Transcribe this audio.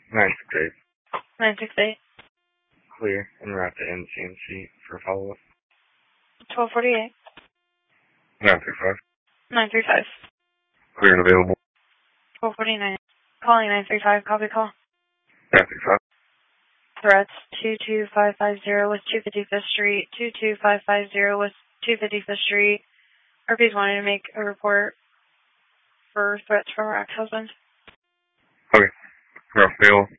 968. 968. Clear and route to NCMC for follow-up. 1248. 935. 935. Clear and available. 1249. Calling 935. Copy call. 935. Threats 22550 West 255th Street. 22550 West 255th Street. RP's wanting to make a report for threats from her ex-husband. Okay. Rough bill.